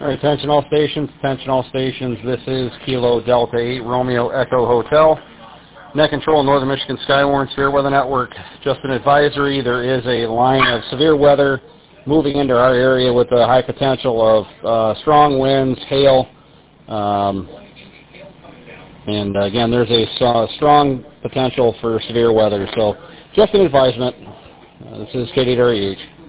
All right, attention all stations, attention all stations. This is Kilo Delta 8 Romeo Echo Hotel. Net Control, Northern Michigan Skywarn Severe Weather Network. Just an advisory, there is a line of severe weather moving into our area with a high potential of strong winds, hail, and again, there's a strong potential for severe weather. So just an advisement. This is KDWH.